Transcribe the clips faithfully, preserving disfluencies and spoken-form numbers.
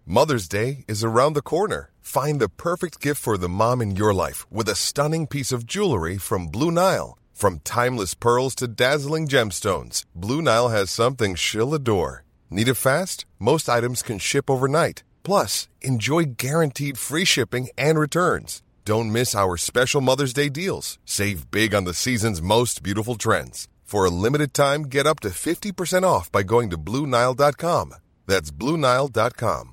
Mother's Day is around the corner. Find the perfect gift for the mom in your life with a stunning piece of jewelry from Blue Nile. From timeless pearls to dazzling gemstones, Blue Nile has something she'll adore. Need it fast? Most items can ship overnight. Plus, enjoy guaranteed free shipping and returns. Don't miss our special Mother's Day deals. Save big on the season's most beautiful trends. For a limited time, get up to fifty percent off by going to Blue Nile dot com. That's Blue Nile dot com.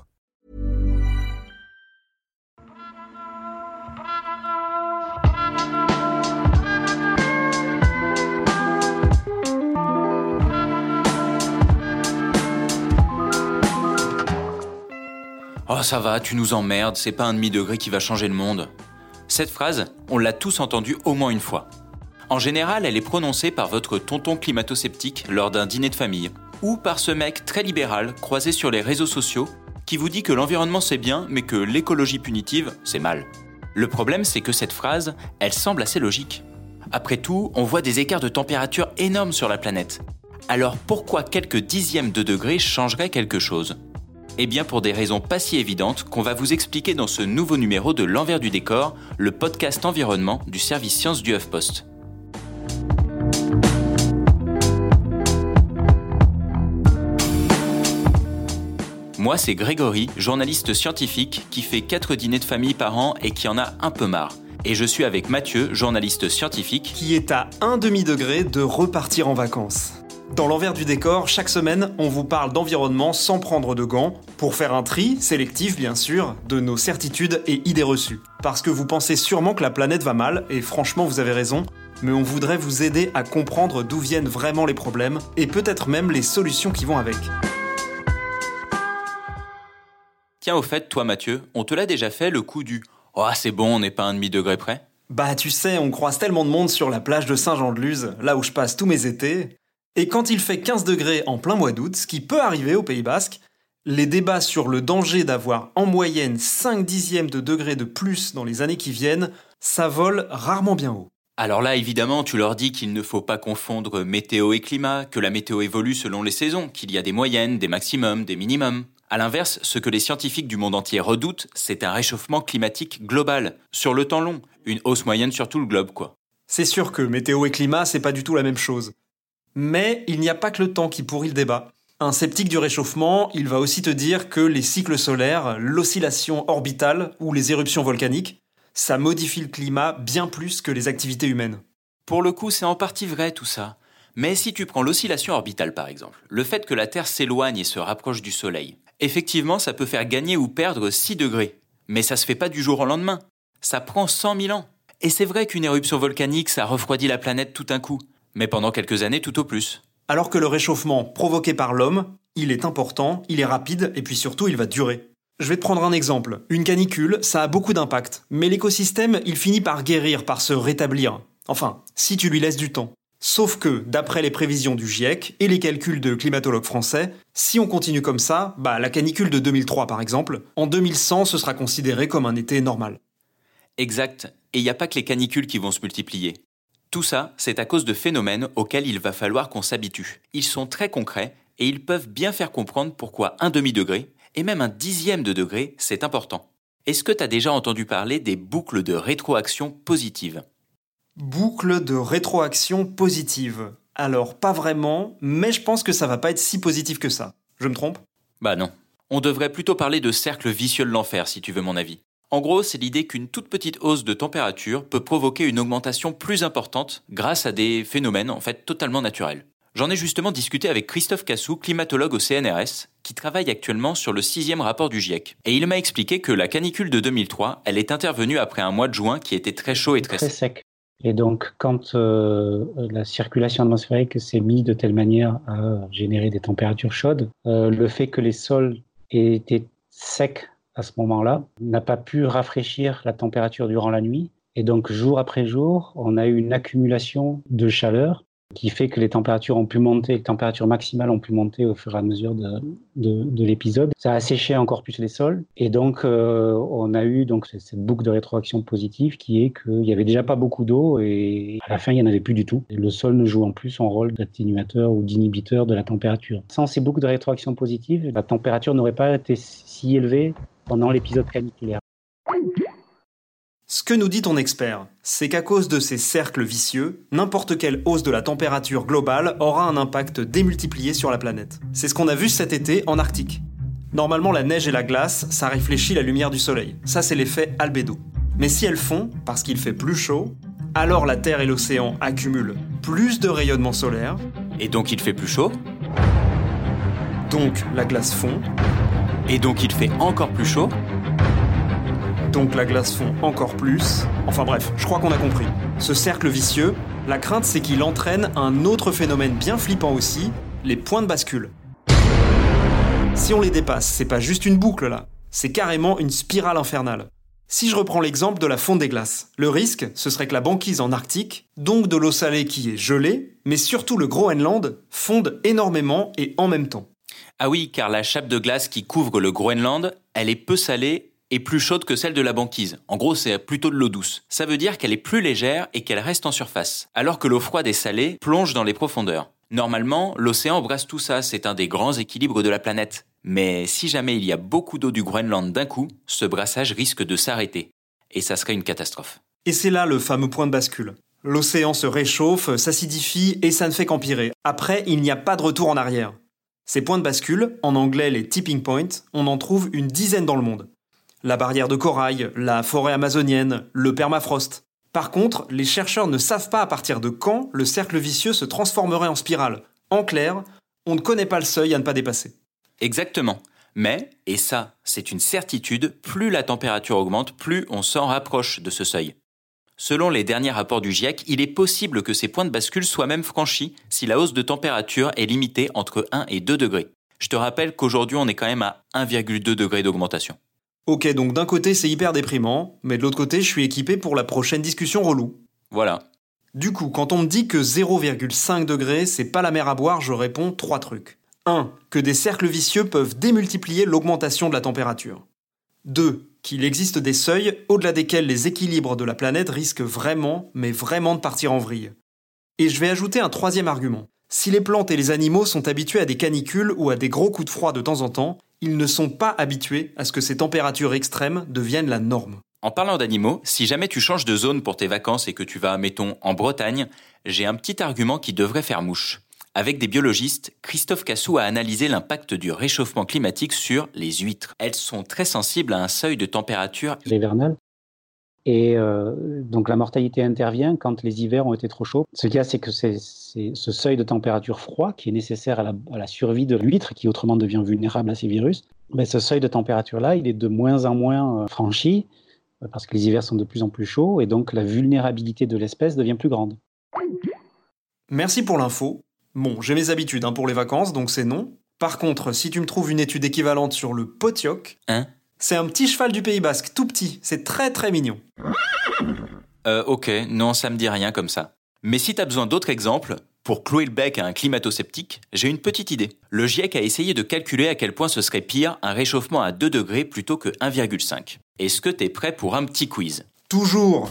Oh ça va, tu nous emmerdes, c'est pas un demi-degré qui va changer le monde. Cette phrase, on l'a tous entendue au moins une fois. En général, elle est prononcée par votre tonton climato-sceptique lors d'un dîner de famille, ou par ce mec très libéral croisé sur les réseaux sociaux qui vous dit que l'environnement c'est bien, mais que l'écologie punitive, c'est mal. Le problème, c'est que cette phrase, elle semble assez logique. Après tout, on voit des écarts de température énormes sur la planète. Alors pourquoi quelques dixièmes de degrés changeraient quelque chose ? Eh bien pour des raisons pas si évidentes qu'on va vous expliquer dans ce nouveau numéro de L'Envers du décor, le podcast environnement du service sciences du HuffPost. Moi c'est Grégory, journaliste scientifique qui fait quatre dîners de famille par an et qui en a un peu marre. Et je suis avec Mathieu, journaliste scientifique, qui est à un demi-degré de repartir en vacances. Dans l'envers du décor, chaque semaine, on vous parle d'environnement sans prendre de gants, pour faire un tri, sélectif bien sûr, de nos certitudes et idées reçues. Parce que vous pensez sûrement que la planète va mal, et franchement vous avez raison, mais on voudrait vous aider à comprendre d'où viennent vraiment les problèmes, et peut-être même les solutions qui vont avec. Tiens au fait, toi Mathieu, on te l'a déjà fait le coup du « Oh c'est bon, on n'est pas à un demi-degré près » ? Bah tu sais, on croise tellement de monde sur la plage de Saint-Jean-de-Luz, là où je passe tous mes étés. Et quand il fait quinze degrés en plein mois d'août, ce qui peut arriver au Pays Basque, les débats sur le danger d'avoir en moyenne cinq dixièmes de degrés de plus dans les années qui viennent, ça vole rarement bien haut. Alors là, évidemment, tu leur dis qu'il ne faut pas confondre météo et climat, que la météo évolue selon les saisons, qu'il y a des moyennes, des maximums, des minimums. À l'inverse, ce que les scientifiques du monde entier redoutent, c'est un réchauffement climatique global, sur le temps long, une hausse moyenne sur tout le globe, quoi. C'est sûr que météo et climat, c'est pas du tout la même chose. Mais il n'y a pas que le temps qui pourrit le débat. Un sceptique du réchauffement, il va aussi te dire que les cycles solaires, l'oscillation orbitale ou les éruptions volcaniques, ça modifie le climat bien plus que les activités humaines. Pour le coup, c'est en partie vrai tout ça. Mais si tu prends l'oscillation orbitale par exemple, le fait que la Terre s'éloigne et se rapproche du Soleil, effectivement ça peut faire gagner ou perdre six degrés. Mais ça se fait pas du jour au lendemain. Ça prend cent mille ans. Et c'est vrai qu'une éruption volcanique, ça refroidit la planète tout un coup. Mais pendant quelques années tout au plus. Alors que le réchauffement provoqué par l'homme, il est important, il est rapide et puis surtout il va durer. Je vais te prendre un exemple. Une canicule, ça a beaucoup d'impact, mais l'écosystème, il finit par guérir, par se rétablir. Enfin, si tu lui laisses du temps. Sauf que, d'après les prévisions du GIEC et les calculs de climatologues français, si on continue comme ça, bah la canicule de deux mille trois par exemple, en deux mille cent ce sera considéré comme un été normal. Exact. Et il n'y a pas que les canicules qui vont se multiplier. Tout ça, c'est à cause de phénomènes auxquels il va falloir qu'on s'habitue. Ils sont très concrets et ils peuvent bien faire comprendre pourquoi un demi-degré, et même un dixième de degré, c'est important. Est-ce que tu as déjà entendu parler des boucles de rétroaction positive ? Boucle de rétroaction positive. Alors, pas vraiment, mais je pense que ça va pas être si positif que ça. Je me trompe ? Bah non. On devrait plutôt parler de cercle vicieux de l'enfer, si tu veux mon avis. En gros, c'est l'idée qu'une toute petite hausse de température peut provoquer une augmentation plus importante grâce à des phénomènes en fait totalement naturels. J'en ai justement discuté avec Christophe Cassou, climatologue au C N R S, qui travaille actuellement sur le sixième rapport du GIEC. Et il m'a expliqué que la canicule de deux mille trois, elle est intervenue après un mois de juin qui était très chaud et très, très sec. sec. Et donc, quand euh, la circulation atmosphérique s'est mise de telle manière à générer des températures chaudes, euh, le fait que les sols aient été secs à ce moment-là, n'a pas pu rafraîchir la température durant la nuit. Et donc, jour après jour, on a eu une accumulation de chaleur qui fait que les températures ont pu monter, les températures maximales ont pu monter au fur et à mesure de, de, de l'épisode. Ça a asséché encore plus les sols, et donc euh, on a eu donc cette boucle de rétroaction positive qui est qu'il n'y avait déjà pas beaucoup d'eau, et à la fin il n'y en avait plus du tout. Et le sol ne joue en plus son rôle d'atténuateur ou d'inhibiteur de la température. Sans ces boucles de rétroaction positive, la température n'aurait pas été si élevée pendant l'épisode caniculaire. Ce que nous dit ton expert, c'est qu'à cause de ces cercles vicieux, n'importe quelle hausse de la température globale aura un impact démultiplié sur la planète. C'est ce qu'on a vu cet été en Arctique. Normalement, la neige et la glace, ça réfléchit la lumière du soleil. Ça, c'est l'effet albédo. Mais si elles fondent, parce qu'il fait plus chaud, alors la Terre et l'océan accumulent plus de rayonnement solaire. Et donc il fait plus chaud. Donc la glace fond. Et donc il fait encore plus chaud. Donc la glace fond encore plus. Enfin bref, je crois qu'on a compris. Ce cercle vicieux, la crainte c'est qu'il entraîne un autre phénomène bien flippant aussi, les points de bascule. Si on les dépasse, c'est pas juste une boucle là, c'est carrément une spirale infernale. Si je reprends l'exemple de la fonte des glaces, le risque, ce serait que la banquise en Arctique, donc de l'eau salée qui est gelée, mais surtout le Groenland, fonde énormément et en même temps. Ah oui, car la chape de glace qui couvre le Groenland, elle est peu salée et plus chaude que celle de la banquise. En gros, c'est plutôt de l'eau douce. Ça veut dire qu'elle est plus légère et qu'elle reste en surface, alors que l'eau froide et salée plonge dans les profondeurs. Normalement, l'océan brasse tout ça, c'est un des grands équilibres de la planète. Mais si jamais il y a beaucoup d'eau du Groenland d'un coup, ce brassage risque de s'arrêter. Et ça serait une catastrophe. Et c'est là le fameux point de bascule. L'océan se réchauffe, s'acidifie et ça ne fait qu'empirer. Après, il n'y a pas de retour en arrière. Ces points de bascule, en anglais les tipping points, on en trouve une dizaine dans le monde. La barrière de corail, la forêt amazonienne, le permafrost. Par contre, les chercheurs ne savent pas à partir de quand le cercle vicieux se transformerait en spirale. En clair, on ne connaît pas le seuil à ne pas dépasser. Exactement. Mais, et ça, c'est une certitude, plus la température augmente, plus on s'en rapproche de ce seuil. Selon les derniers rapports du GIEC, il est possible que ces points de bascule soient même franchis si la hausse de température est limitée entre un et deux degrés. Je te rappelle qu'aujourd'hui, on est quand même à un virgule deux degré d'augmentation. Ok, donc d'un côté c'est hyper déprimant, mais de l'autre côté je suis équipé pour la prochaine discussion relou. Voilà. Du coup, quand on me dit que zéro virgule cinq degrés, c'est pas la mer à boire, je réponds trois trucs. un. Que des cercles vicieux peuvent démultiplier l'augmentation de la température. deux. Qu'il existe des seuils au-delà desquels les équilibres de la planète risquent vraiment, mais vraiment de partir en vrille. Et je vais ajouter un troisième argument. Si les plantes et les animaux sont habitués à des canicules ou à des gros coups de froid de temps en temps, ils ne sont pas habitués à ce que ces températures extrêmes deviennent la norme. En parlant d'animaux, si jamais tu changes de zone pour tes vacances et que tu vas, mettons, en Bretagne, j'ai un petit argument qui devrait faire mouche. Avec des biologistes, Christophe Cassou a analysé l'impact du réchauffement climatique sur les huîtres. Elles sont très sensibles à un seuil de température hivernale. Et euh, donc la mortalité intervient quand les hivers ont été trop chauds. Ce qu'il y a, c'est que c'est, c'est ce seuil de température froid qui est nécessaire à la, à la survie de l'huître, qui autrement devient vulnérable à ces virus. Mais ce seuil de température-là, il est de moins en moins franchi, parce que les hivers sont de plus en plus chauds, et donc la vulnérabilité de l'espèce devient plus grande. Merci pour l'info. Bon, j'ai mes habitudes hein, pour les vacances, donc c'est non. Par contre, si tu me trouves une étude équivalente sur le potioc... Hein ? C'est un petit cheval du Pays Basque, tout petit, c'est très très mignon. Euh, ok, non, ça me dit rien comme ça. Mais si t'as besoin d'autres exemples, pour clouer le bec à un climato-sceptique, j'ai une petite idée. Le GIEC a essayé de calculer à quel point ce serait pire un réchauffement à deux degrés plutôt que un virgule cinq. Est-ce que t'es prêt pour un petit quiz ? Toujours.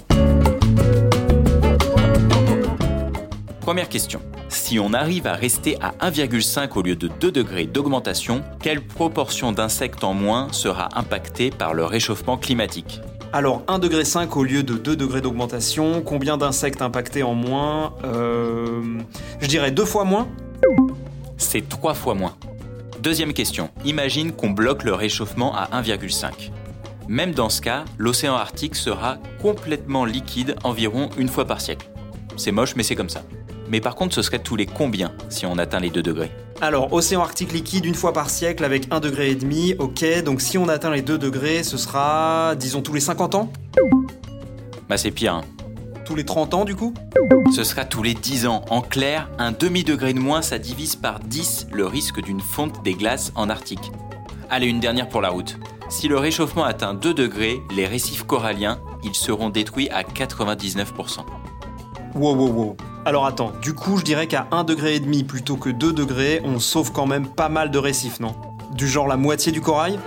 Première question. Si on arrive à rester à un virgule cinq au lieu de deux degrés d'augmentation, quelle proportion d'insectes en moins sera impactée par le réchauffement climatique ? Alors, un virgule cinq degré au lieu de deux degrés d'augmentation, combien d'insectes impactés en moins ? Euh... Je dirais deux fois moins ? C'est trois fois moins. Deuxième question. Imagine qu'on bloque le réchauffement à un virgule cinq. Même dans ce cas, l'océan Arctique sera complètement liquide environ une fois par siècle. C'est moche, mais c'est comme ça. Mais par contre, ce serait tous les combien si on atteint les deux degrés ? Alors, océan Arctique liquide une fois par siècle avec un degré et demi, ok, donc si on atteint les deux degrés, ce sera, disons, tous les cinquante ans ? Bah c'est pire, hein. Tous les trente ans, du coup ? Ce sera tous les dix ans. En clair, un demi-degré de moins, ça divise par dix le risque d'une fonte des glaces en Arctique. Allez, une dernière pour la route. Si le réchauffement atteint deux degrés, les récifs coralliens, ils seront détruits à quatre-vingt-dix-neuf pour cent. Wow, wow, wow. Alors attends, du coup je dirais qu'à un degré et demi plutôt que deux degrés, on sauve quand même pas mal de récifs, non? Du genre la moitié du corail?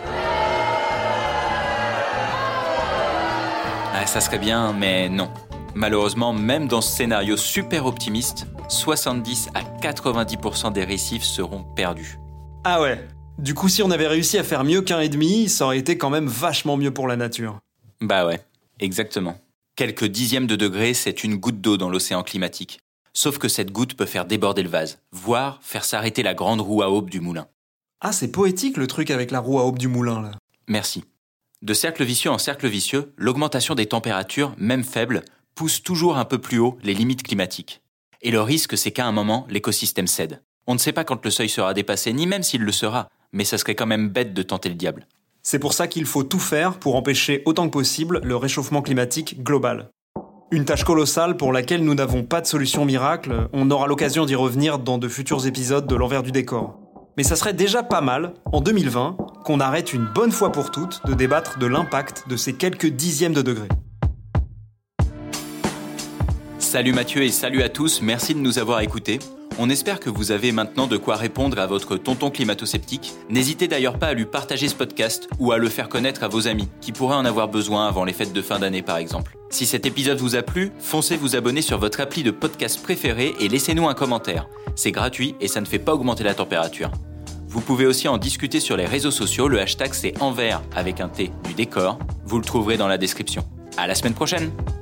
Ah, ça serait bien, mais non. Malheureusement, même dans ce scénario super optimiste, soixante-dix à quatre-vingt-dix pour cent des récifs seront perdus. Ah ouais. Du coup, si on avait réussi à faire mieux qu'un et demi, ça aurait été quand même vachement mieux pour la nature. Bah ouais, exactement. Quelques dixièmes de degré, c'est une goutte d'eau dans l'océan climatique. Sauf que cette goutte peut faire déborder le vase, voire faire s'arrêter la grande roue à aube du moulin. Ah, c'est poétique le truc avec la roue à aube du moulin, là. Merci. De cercle vicieux en cercle vicieux, l'augmentation des températures, même faibles, pousse toujours un peu plus haut les limites climatiques. Et le risque, c'est qu'à un moment, l'écosystème cède. On ne sait pas quand le seuil sera dépassé, ni même s'il le sera, mais ça serait quand même bête de tenter le diable. C'est pour ça qu'il faut tout faire pour empêcher autant que possible le réchauffement climatique global. Une tâche colossale pour laquelle nous n'avons pas de solution miracle, on aura l'occasion d'y revenir dans de futurs épisodes de l'envers du décor. Mais ça serait déjà pas mal, en deux mille vingt, qu'on arrête une bonne fois pour toutes de débattre de l'impact de ces quelques dixièmes de degrés. Salut Mathieu et salut à tous, merci de nous avoir écoutés. On espère que vous avez maintenant de quoi répondre à votre tonton climato-sceptique. N'hésitez d'ailleurs pas à lui partager ce podcast ou à le faire connaître à vos amis, qui pourraient en avoir besoin avant les fêtes de fin d'année par exemple. Si cet épisode vous a plu, foncez vous abonner sur votre appli de podcast préféré et laissez-nous un commentaire. C'est gratuit et ça ne fait pas augmenter la température. Vous pouvez aussi en discuter sur les réseaux sociaux, le hashtag c'est envers avec un T du décor. Vous le trouverez dans la description. À la semaine prochaine!